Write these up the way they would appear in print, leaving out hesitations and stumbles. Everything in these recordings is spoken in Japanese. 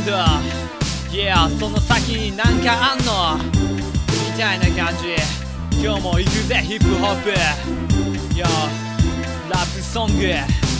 ド Yeah その先になんかあんのみたいな感じ。今日も行くぜヒップホップ Yo ラップソング Yo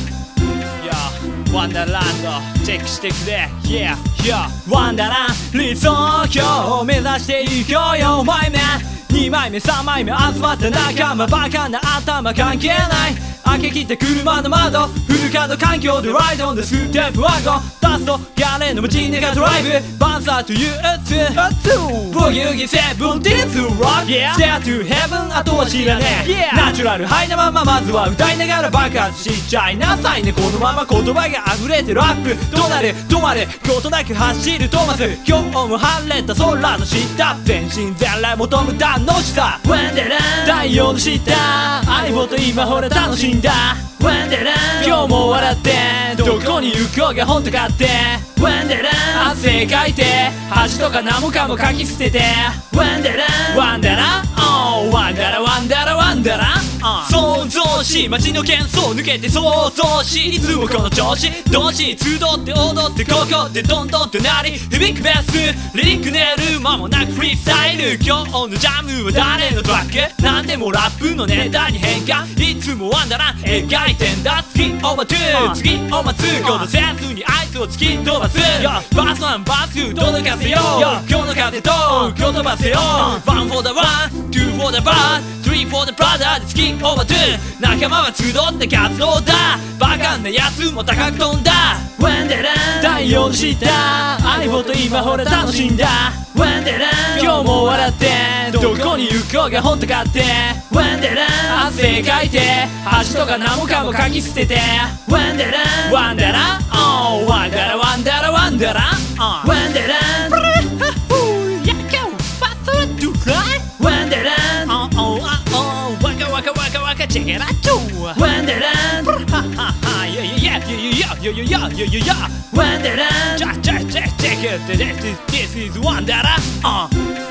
ワンダーランドチェックしてくれ Yeah Yo ワンダーランド理想郷を目指していこうよマイメン2枚目3枚目集まった仲間バカな頭関係ない開け切った車の窓フルカード環境でライドオンでステップワゴンダストガレの街中ドライブバンサーというブギウギセブンティーズロック Stare to heaven あとは知らねえナチュラルハイなまままずは歌いながら爆発しちゃいなさいねこのまま言葉が溢れてラップどうなる止まれことなく走るトーマス今日も晴れた空の下全身全霊求む楽しさ太陽の下相棒と今ほら楽しんだ今日も笑ってどこに行こうが本当かって汗かいて恥とか何もかも書き捨ててワンダラワンダラワンダラワンダラ想像し街の喧騒抜けて想像しいつもこの調子同士集って踊ってここでどんどんとなり響くベースリリック練る間もなくフリースタイル今日のジャムは誰のトラックなんでもラップのネタに変化いつもワンダラ描いてんだ次オーバー2次を待つこのセンスにあいつを突き飛ばすバース1バース2届かせよう今日の風と今日飛ばせよう One for the one Two for the bar Three for the brother で次オーバー2仲間は集って活動だバカなやつも高く飛んだ太陽の下相棒と今ほら楽しんだ今日も笑ってどこに行こうが本当かって汗かいて恥とか何もかも書き捨ててワンダラワンダラワンダラワンダラワンダラワンダラワカワカワカチェケラチョーワンダランワンダランCheck it This is ワンダラン